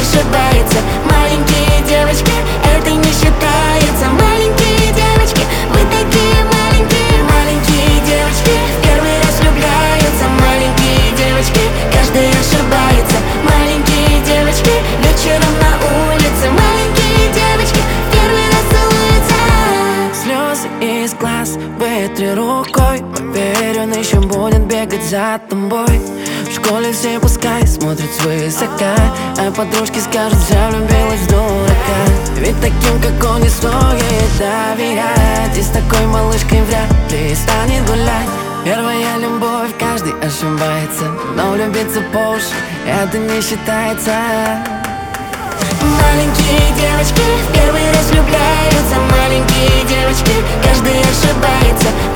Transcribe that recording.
ошибается. Маленькие девочки, это не считается. Маленькие девочки, вы такие маленькие. Маленькие девочки в первый раз влюбляются. Маленькие девочки, каждый ошибается. Маленькие девочки вечером на улице. Маленькие девочки в первый раз целуются. Слезы из глаз вытри рукой. Поверь, он еще будет бегать за тобой. В школе все пускай смотрят свысока, а подружки скажут, вся влюбилась в дурака. Ведь таким, как он, не стоит доверять. И с такой малышкой вряд ли станет гулять. Первая любовь, каждый ошибается, но влюбиться по уши это не считается. Маленькие девочки в первый раз влюбляются. Маленькие девочки, каждый ошибается.